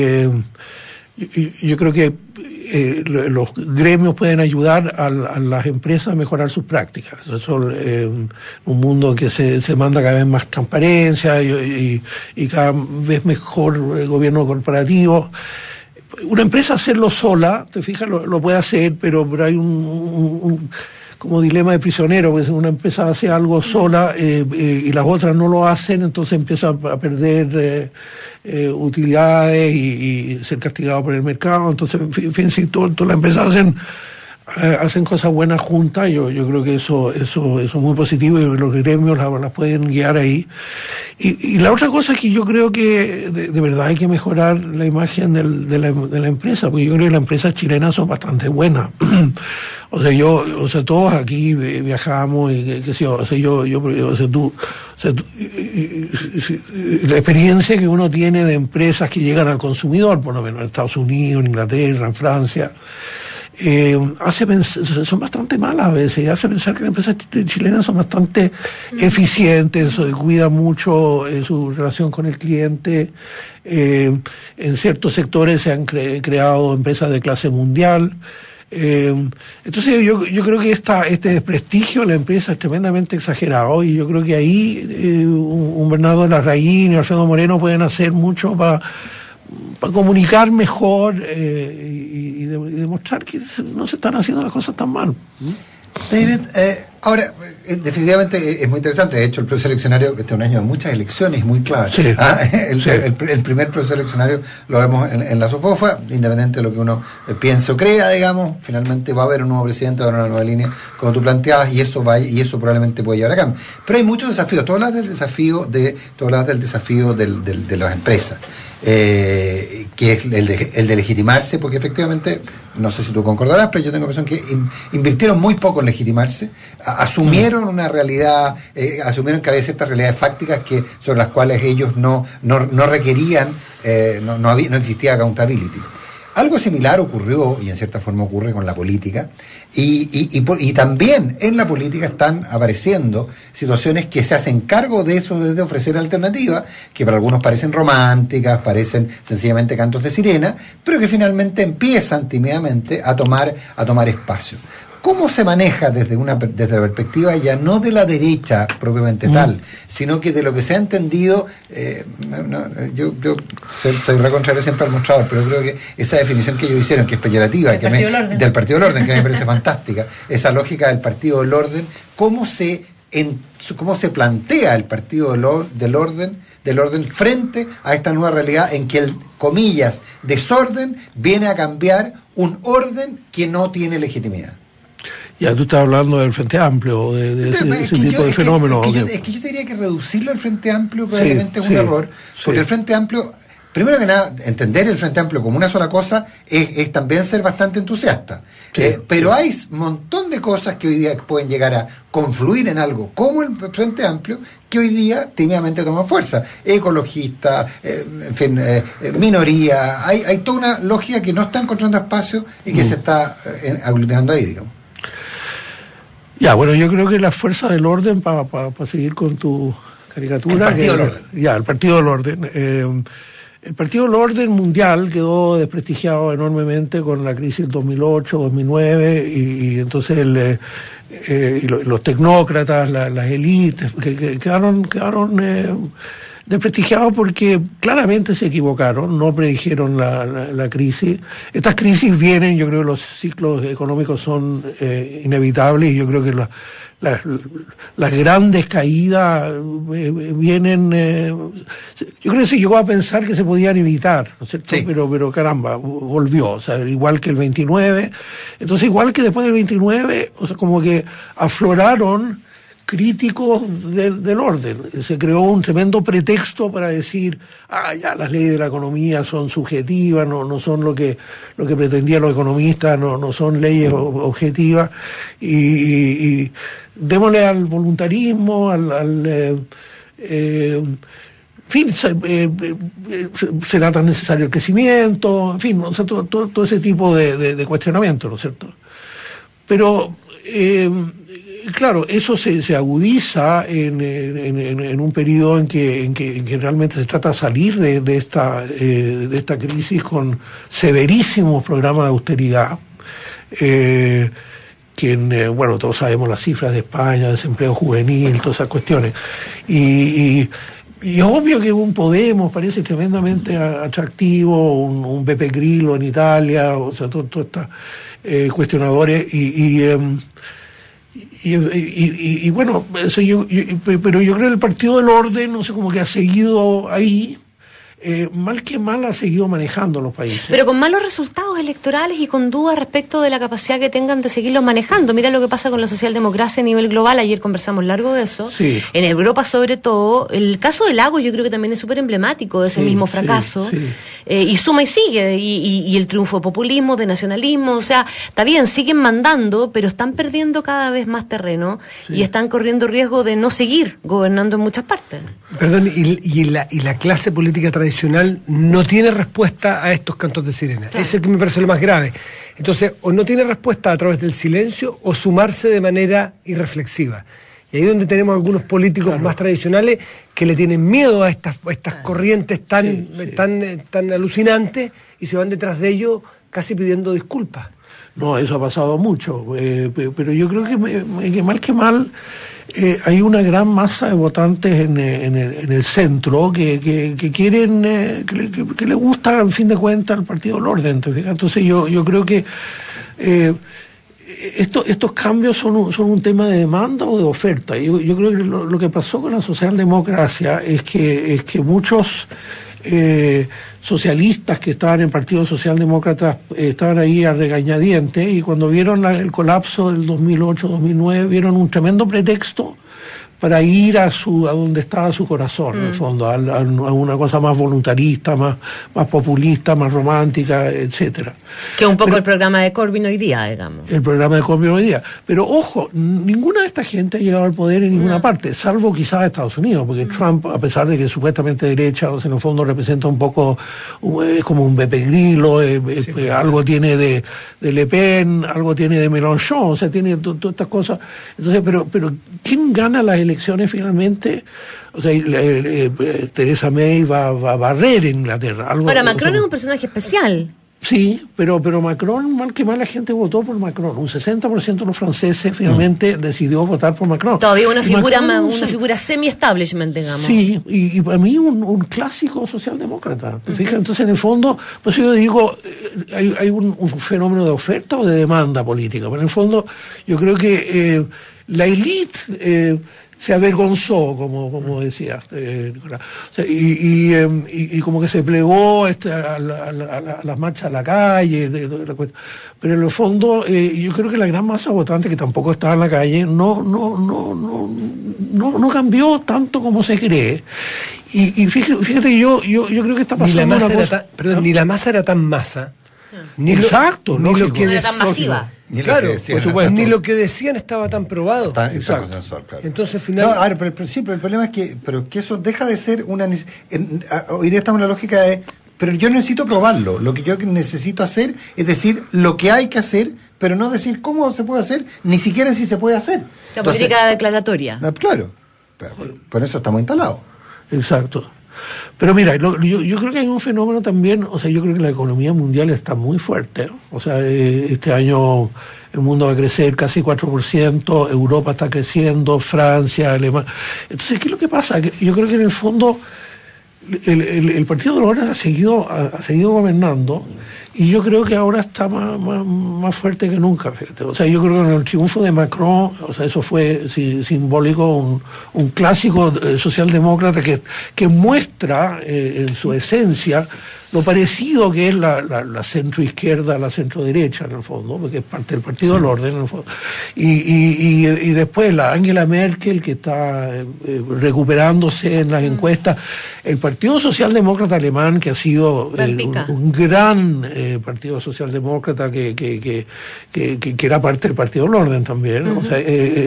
yo creo que los gremios pueden ayudar a las empresas a mejorar sus prácticas. Eso un mundo que se manda cada vez más transparencia y cada vez mejor gobierno corporativo. Una empresa hacerlo sola, te fijas, lo puede hacer, pero hay un como dilema de prisionero, porque una empresa hace algo sola y las otras no lo hacen, entonces empieza a perder utilidades y ser castigado por el mercado. Entonces, en fin, si todas las empresas hacen cosas buenas juntas. Yo creo que eso es muy positivo y los gremios las pueden guiar ahí. Y la otra cosa es que yo creo que de verdad hay que mejorar la imagen de la empresa, porque yo creo que las empresas chilenas son bastante buenas. O sea, todos aquí viajamos y qué sé yo, la experiencia que uno tiene de empresas que llegan al consumidor, por lo menos en Estados Unidos, en Inglaterra, en Francia, son bastante malas a veces, hace pensar que las empresas chilenas son bastante eficientes, cuidan mucho su relación con el cliente. En ciertos sectores se han creado empresas de clase mundial. Entonces yo creo que este desprestigio de la empresa es tremendamente exagerado, y yo creo que ahí un Bernardo Larraín y Alfredo Moreno pueden hacer mucho para comunicar mejor y demostrar que no se están haciendo las cosas tan mal. David, ahora, definitivamente es muy interesante. De hecho, el proceso eleccionario, este es un año de muchas elecciones muy claves. Sí. El primer proceso eleccionario lo vemos en la SOFOFA, independiente de lo que uno piense o crea, digamos, finalmente va a haber un nuevo presidente, va a haber una nueva línea, como tú planteabas, y eso probablemente puede llevar a cambio. Pero hay muchos desafíos. Tú hablas del desafío de las empresas. Que es el de legitimarse, porque efectivamente, no sé si tú concordarás, pero yo tengo la impresión que invirtieron muy poco en legitimarse, asumieron una realidad, asumieron que había ciertas realidades fácticas sobre las cuales ellos no requerían, no existía accountability. Algo similar ocurrió, y en cierta forma ocurre con la política, y también en la política están apareciendo situaciones que se hacen cargo de eso, de ofrecer alternativas, que para algunos parecen románticas, parecen sencillamente cantos de sirena, pero que finalmente empiezan tímidamente a tomar espacio. ¿Cómo se maneja desde la perspectiva ya no de la derecha propiamente tal, sino que de lo que se ha entendido? Yo soy recontrario siempre al mostrador, pero creo que esa definición que ellos hicieron, que es peyorativa, del Partido del Orden, que me parece fantástica, esa lógica del Partido del Orden, cómo se plantea el Partido del Orden frente a esta nueva realidad en que el, comillas, desorden viene a cambiar un orden que no tiene legitimidad. Ya, tú estás hablando del Frente Amplio, de ese tipo de fenómenos. Es que yo te diría que reducirlo al Frente Amplio probablemente es un error, porque el Frente Amplio, primero que nada, entender el Frente Amplio como una sola cosa es también ser bastante entusiasta. Pero hay un montón de cosas que hoy día pueden llegar a confluir en algo como el Frente Amplio, que hoy día tímidamente toman fuerza. Ecologistas, minoría, hay toda una lógica que no está encontrando espacio y que se está aglutinando ahí, digamos. Ya, bueno, yo creo que las fuerzas del orden, para seguir con tu caricatura... El Partido del Orden. El Partido del Orden mundial quedó desprestigiado enormemente con la crisis del 2008, 2009, y entonces los tecnócratas, las élites, que quedaron desprestigiados porque claramente se equivocaron, no predijeron la crisis. Estas crisis vienen, yo creo que los ciclos económicos son inevitables, y yo creo que las grandes caídas vienen... yo creo que se llegó a pensar que se podían evitar, ¿no es cierto? Sí. Pero caramba, volvió, o sea, igual que el 29. Entonces, igual que después del 29, o sea, como que afloraron críticos del orden. Se creó un tremendo pretexto para decir, ya las leyes de la economía son subjetivas, no son lo que pretendían los economistas, no son leyes objetivas, y démosle al voluntarismo, en fin, será tan necesario el crecimiento, en fin, o sea, todo ese tipo de cuestionamientos, ¿no es cierto? Pero claro, eso se agudiza en un periodo en que realmente se trata de salir de esta crisis con severísimos programas de austeridad, bueno, todos sabemos las cifras de España, desempleo juvenil, todas esas cuestiones, y es obvio que un Podemos parece tremendamente atractivo, un Beppe Grillo en Italia, o sea, todos estos cuestionadores, y bueno, eso pero yo creo que el Partido del Orden, no sé, como que ha seguido ahí, mal que mal ha seguido manejando los países. Pero con malos resultados electorales y con dudas respecto de la capacidad que tengan de seguirlos manejando. Mira lo que pasa con la socialdemocracia a nivel global, ayer conversamos largo de eso. Sí. En Europa sobre todo, el caso de Lagos yo creo que también es súper emblemático de ese mismo fracaso. Y suma y sigue, y el triunfo de populismo, de nacionalismo, o sea, está bien, siguen mandando, pero están perdiendo cada vez más terreno y están corriendo riesgo de no seguir gobernando en muchas partes. Perdón, y la clase política tradicional no tiene respuesta a estos cantos de sirena. Claro. Eso es lo que me parece lo más grave. Entonces, o no tiene respuesta a través del silencio, o sumarse de manera irreflexiva. Y ahí es donde tenemos algunos políticos más tradicionales que le tienen miedo a estas corrientes tan alucinantes y se van detrás de ellos casi pidiendo disculpas. No, eso ha pasado mucho, pero yo creo que mal que mal hay una gran masa de votantes en el centro que quieren, que le gusta, en fin de cuentas, el Partido del Orden. Entonces yo creo que estos cambios son un tema de demanda o de oferta. Yo creo que lo que pasó con la socialdemocracia es que muchos socialistas que estaban en Partido Socialdemócrata estaban ahí a regañadientes, y cuando vieron el colapso del 2008-2009 vieron un tremendo pretexto para ir a donde estaba su corazón, en el fondo, a una cosa más voluntarista, más populista, más romántica, etcétera. Que es un poco el programa de Corbyn hoy día, digamos. El programa de Corbyn hoy día. Pero ojo, ninguna de esta gente ha llegado al poder en ninguna parte, salvo quizás Estados Unidos, porque Trump, a pesar de que es supuestamente derecha, o sea, en el fondo representa un poco, es como un Beppe Grillo, algo tiene de Le Pen, algo tiene de Mélenchon, o sea, tiene todas estas cosas. Entonces, pero ¿quién gana las elecciones finalmente? O sea, Theresa May va a barrer en Inglaterra. Ahora, Macron es un personaje especial. Sí, pero Macron, mal que mal, la gente votó por Macron. Un 60% de los franceses finalmente decidió votar por Macron. Todavía una figura semi-establishment, digamos. Sí, y para mí un clásico socialdemócrata. ¿Te fijas? Entonces, en el fondo, pues yo digo, hay un fenómeno de oferta o de demanda política. Pero en el fondo, yo creo que la élite se avergonzó, como decía Nicolás. O sea, y como que se plegó a las marchas a la calle, pero en el fondo yo creo que la gran masa votante, que tampoco estaba en la calle, no cambió tanto como se cree. Y fíjate que yo creo que está pasando ni la masa era tan masa. Ni lo que era tan masiva. Ni lo que decían estaba tan probado. Está consensual, claro. Entonces, finalmente. Pero el problema es que eso deja de ser una. Hoy día estamos en la lógica de. Pero yo necesito probarlo. Lo que yo necesito hacer es decir lo que hay que hacer, pero no decir cómo se puede hacer, ni siquiera si se puede hacer. La política declaratoria. Claro. Por eso estamos instalados. Exacto. Pero mira, yo creo que hay un fenómeno también, o sea, yo creo que la economía mundial está muy fuerte, o sea, este año el mundo va a crecer casi 4%, Europa está creciendo, Francia, Alemania. Entonces, ¿qué es lo que pasa? Que yo creo que en el fondo el Partido de los Orden ha seguido gobernando, y yo creo que ahora está más fuerte que nunca, fíjate. O sea, yo creo que en el triunfo de Macron, o sea, eso fue simbólico, un clásico socialdemócrata que muestra en su esencia lo parecido que es la centroizquierda, la centroderecha, en el fondo, porque es parte del Partido del Orden, en el fondo. Y después la Angela Merkel, que está recuperándose en las encuestas, el Partido Socialdemócrata Alemán, que ha sido un gran Partido Socialdemócrata que era parte del Partido del Orden también, o sea,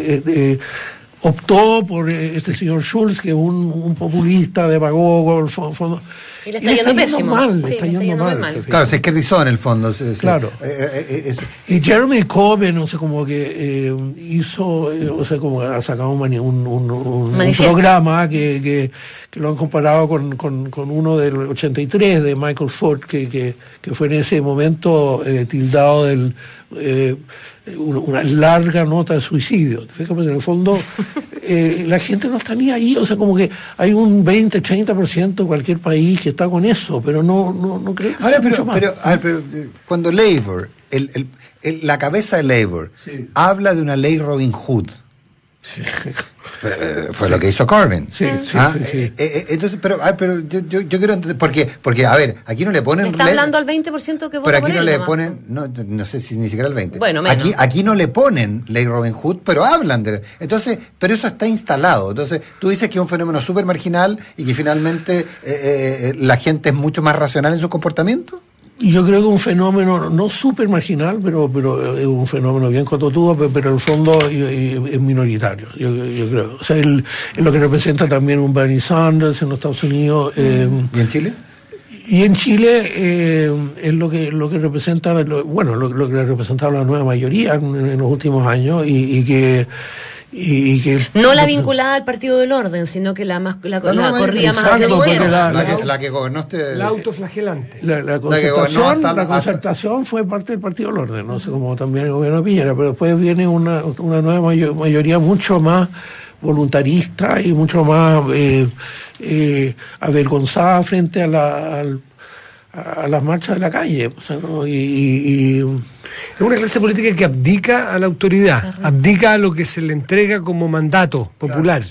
optó por este señor Schulz, que es un populista, demagogo, en el fondo. Y le está yendo pésimo. Le está yendo mal. Claro, se esquerdizó en el fondo. Claro. Y Jeremy Corbyn, no sé, como que hizo, o sea, como ha sacado un programa que lo han comparado con uno del 83 de Michael Ford, que fue en ese momento tildado del una larga nota de suicidio. Fíjate, en el fondo la gente no está ni ahí, o sea, como que hay un 20-30% de cualquier país que está con eso, pero no creo que ahora, sea mucho más. Pero cuando Labour, la cabeza de Labour, habla de una ley Robin Hood, Fue lo que hizo Corbyn. Sí. Entonces, pero yo quiero entender, porque a ver, aquí no le ponen... Está hablando al 20% que vota pero aquí por no él, le nomás. ponen, no sé si ni siquiera el 20%. Bueno, menos. Aquí no le ponen ley Robin Hood, pero hablan de... Entonces, pero eso está instalado. Entonces, tú dices que es un fenómeno súper marginal y que finalmente la gente es mucho más racional en su comportamiento. Yo creo que un fenómeno no súper marginal, pero es un fenómeno bien cototudo, pero en el fondo es minoritario, yo creo. O sea, es lo que representa también un Bernie Sanders en los Estados Unidos. ¿Y en Chile? Y en Chile es lo que representa, lo que ha representado la nueva mayoría en los últimos años y que no la vinculada al Partido del Orden, sino que la corría más hacia el exacto, porque gobierno. La que gobernó La autoflagelante. La concertación fue parte del Partido del Orden, no sé, como también el gobierno de Piñera, pero después viene una nueva mayoría mucho más voluntarista y mucho más avergonzada frente a las marchas de la calle. O sea, ¿no? Es una clase política que abdica a la autoridad, abdica a lo que se le entrega como mandato popular,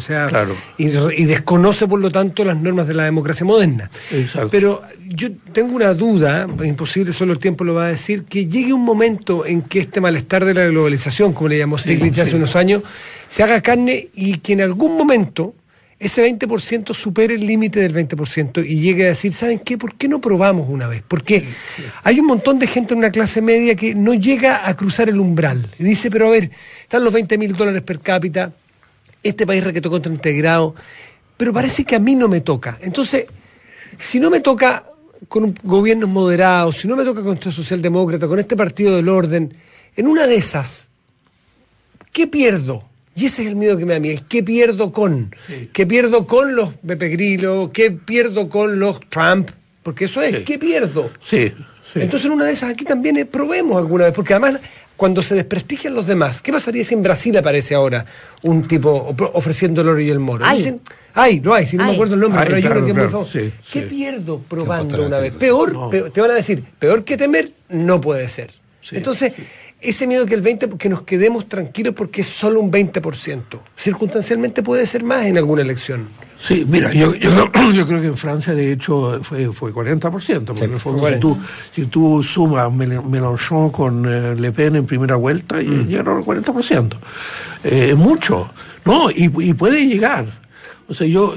y desconoce por lo tanto las normas de la democracia moderna. Exacto. Pero yo tengo una duda, imposible, solo el tiempo lo va a decir, que llegue un momento en que este malestar de la globalización, como le llamó Stiglitz hace unos años, se haga carne y que en algún momento ese 20% supere el límite del 20% y llegue a decir, ¿saben qué? ¿Por qué no probamos una vez? Porque hay un montón de gente en una clase media que no llega a cruzar el umbral. Y dice, pero a ver, están los $20,000 per cápita, este país requetó contra integrado, pero parece que a mí no me toca. Entonces, si no me toca con gobiernos moderados, si no me toca con este socialdemócrata, con este Partido del Orden, en una de esas, ¿qué pierdo? Y ese es el miedo que me da a mí, ¿qué pierdo con? Sí. ¿Qué pierdo con los Beppe Grillo? ¿Qué pierdo con los Trump? Porque eso es, ¿qué pierdo? Sí. Entonces en una de esas aquí también probemos alguna vez, porque además cuando se desprestigian los demás, ¿qué pasaría si en Brasil aparece ahora un tipo ofreciendo el oro y el moro? Dicen, no hay, si no me acuerdo el nombre, pero hay uno que es muy famoso. ¿Qué pierdo probando una vez? Peor, te van a decir, peor que temer, no puede ser. Sí. Entonces, ese miedo que el 20%, que nos quedemos tranquilos porque es solo un 20%. Circunstancialmente puede ser más en alguna elección. Sí, mira, yo creo que en Francia de hecho fue 40%, porque en el fondo si tú sumas Mélenchon con Le Pen en primera vuelta, llegaron al 40%. Es mucho, ¿no? Y puede llegar. O sea, yo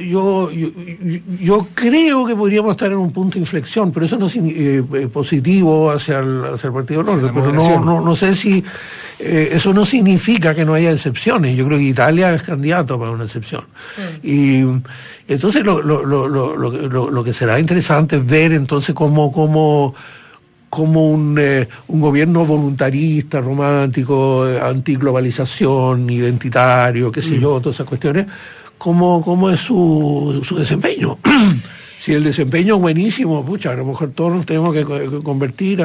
creo que podríamos estar en un punto de inflexión, pero eso no es positivo hacia el Partido del Orden. Pero no sé si eso no significa que no haya excepciones. Yo creo que Italia es candidato para una excepción. Y entonces lo que será interesante es ver entonces cómo un gobierno voluntarista, romántico, antiglobalización, identitario, qué sé yo, todas esas cuestiones, cómo es su desempeño. Si el desempeño es buenísimo, pucha, a lo mejor todos nos tenemos que convertir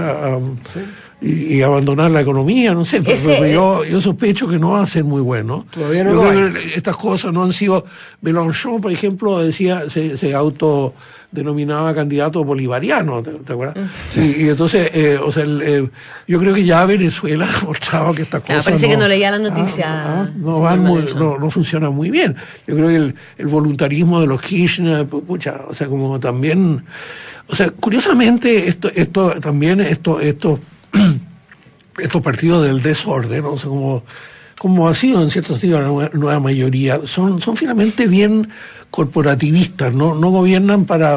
y abandonar la economía, no sé, pero yo sospecho que no va a ser muy bueno. Todavía no lo hay. Estas cosas no han sido... Mélenchon, por ejemplo, decía, se autodenominaba candidato bolivariano, ¿te acuerdas? Sí. Y entonces, yo creo que ya Venezuela ha mostrado que estas cosas... Parece que no leía la noticia. No funcionan muy bien. Yo creo que el voluntarismo de los Kirchner, pucha, o sea, como también... O sea, curiosamente, estos partidos del desorden, o sea, como ha sido en cierto sentido la nueva mayoría, son finalmente bien corporativistas, no gobiernan para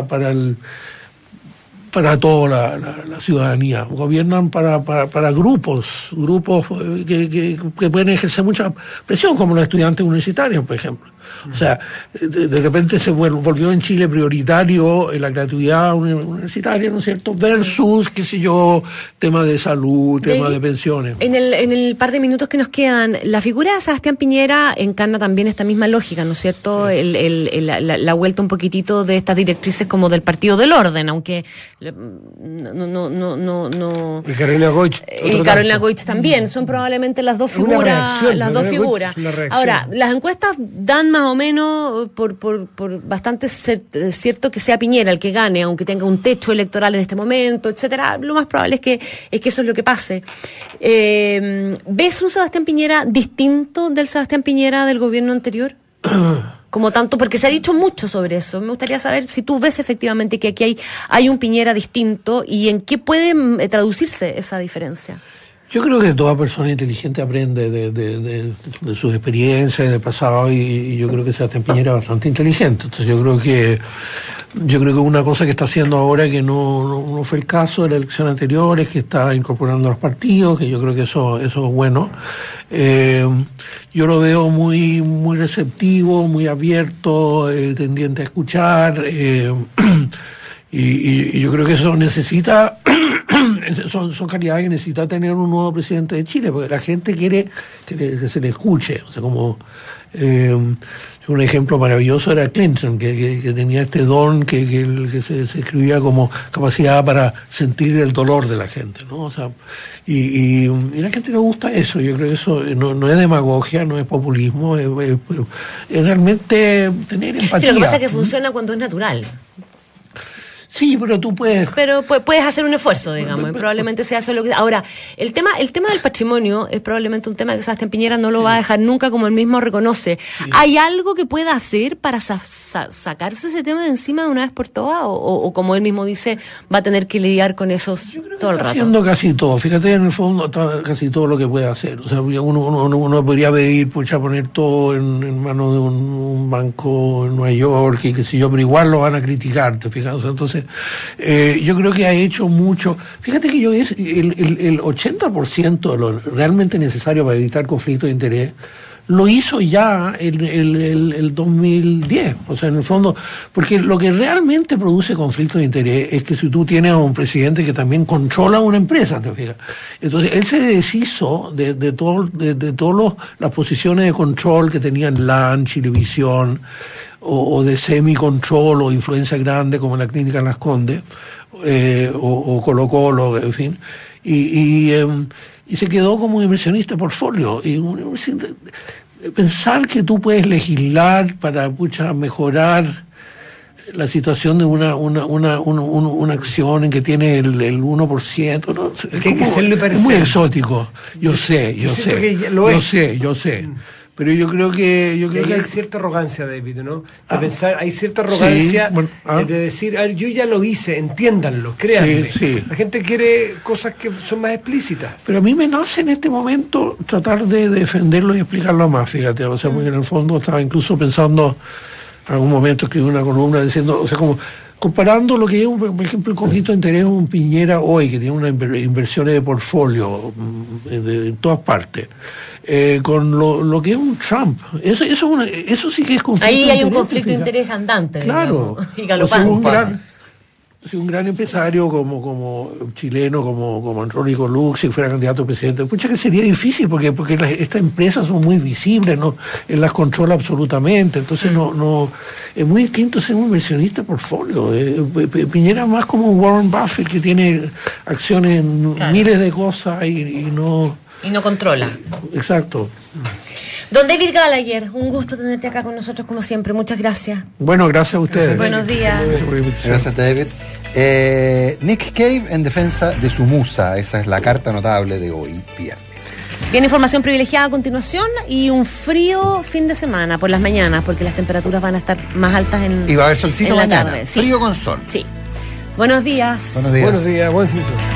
toda la ciudadanía, gobiernan para grupos que pueden ejercer mucha presión, como los estudiantes universitarios, por ejemplo. O sea, de repente se volvió en Chile prioritario la gratuidad universitaria, ¿no es cierto? Versus, qué sé yo, temas de salud, temas de pensiones. En el par de minutos que nos quedan, la figura de Sebastián Piñera encarna también esta misma lógica, ¿no es cierto? La vuelta un poquitito de estas directrices como del Partido del Orden, aunque no. Y Carolina Goich. Y Carolina Goich también, son probablemente las dos figuras. Ahora, las encuestas dan más o menos por bastante cierto que sea Piñera el que gane, aunque tenga un techo electoral en este momento, etcétera. Lo más probable es que eso es lo que pase. ¿Ves un Sebastián Piñera distinto del Sebastián Piñera del gobierno anterior? como tanto, porque se ha dicho mucho sobre eso. Me gustaría saber si tú ves efectivamente que aquí hay un Piñera distinto y en qué puede traducirse esa diferencia. Yo creo que toda persona inteligente aprende de sus experiencias del pasado y yo creo que Sebastián Piñera es bastante inteligente. Entonces yo creo que una cosa que está haciendo ahora que no fue el caso de la elección anterior es que está incorporando a los partidos, que yo creo que eso es bueno. Yo lo veo muy receptivo, muy abierto, tendiente a escuchar, y yo creo que eso necesita son calidades que necesita tener un nuevo presidente de Chile, porque la gente quiere que se le escuche. O sea, como un ejemplo maravilloso era Clinton, que tenía este don que se escribía como capacidad para sentir el dolor de la gente, ¿no? O sea, y a la gente le gusta eso. Yo creo que eso no es demagogia, no es populismo, es realmente tener empatía. Sí, lo que pasa es que funciona cuando es natural. Sí, pero tú puedes... Pero puedes hacer un esfuerzo, digamos, y probablemente sea eso lo que... Ahora, el tema del patrimonio es probablemente un tema que Sebastián Piñera no lo va a dejar nunca, como él mismo reconoce. Sí. ¿Hay algo que pueda hacer para sacarse ese tema de encima de una vez por todas? O como él mismo dice, va a tener que lidiar con eso todo el rato? Haciendo casi todo. Fíjate, en el fondo, casi todo lo que puede hacer. O sea, uno podría pedir, poner todo en manos de un banco en Nueva York y qué sé yo, pero igual lo van a criticar, ¿te fijas? O sea, entonces, yo creo que ha hecho mucho. Fíjate que el 80% de lo realmente necesario para evitar conflictos de interés lo hizo ya el 2010. O sea, en el fondo, porque lo que realmente produce conflictos de interés es que si tú tienes a un presidente que también controla una empresa, ¿te fijas? Entonces, él se deshizo de todas las posiciones de control que tenían LAN, Chilevisión, o de semi-control o influencia grande como la Clínica Las Condes, o Colo-Colo, en fin, y se quedó como inversionista portfolio. Y pensar que tú puedes legislar para mejorar la situación de una acción en que tiene el 1%, ¿no? Es muy exótico. Yo sé. Pero yo creo que hay cierta arrogancia, David, ¿no? De pensar, hay cierta arrogancia, sí, de decir, a ver, yo ya lo hice, entiéndanlo, créanme. Sí. La gente quiere cosas que son más explícitas. Pero a mí me nace en este momento tratar de defenderlo y explicarlo más, fíjate. O sea, porque en el fondo estaba incluso pensando, en algún momento escribí una columna diciendo, o sea, como comparando lo que es, por ejemplo, el conflicto de interés de un Piñera hoy, que tiene unas inversiones de portfolio en todas partes, con lo que es un Trump. Eso sí que es conflicto de interés. Ahí hay un conflicto de interés andante, claro, digamos, y galopante. Un gran empresario como chileno, como Andrónico Lux, si fuera candidato a presidente, pucha que sería difícil porque estas empresas son muy visibles, ¿no? Él las controla absolutamente, entonces no es muy distinto ser un inversionista portfolio. Piñera es más como un Warren Buffett que tiene acciones en miles de cosas y no controla. Exacto. Don David Gallagher, un gusto tenerte acá con nosotros como siempre. Muchas gracias. Bueno, gracias a ustedes. Buenos días. Gracias, David. Nick Cave en defensa de su musa. Esa es la carta notable de hoy, viernes. Viene información privilegiada a continuación y un frío fin de semana por las mañanas, porque las temperaturas van a estar más altas y va a haber solcito mañana. Tarde. Sí. Frío con sol. Sí. Buenos días. Buenos días. Buen fin de semana.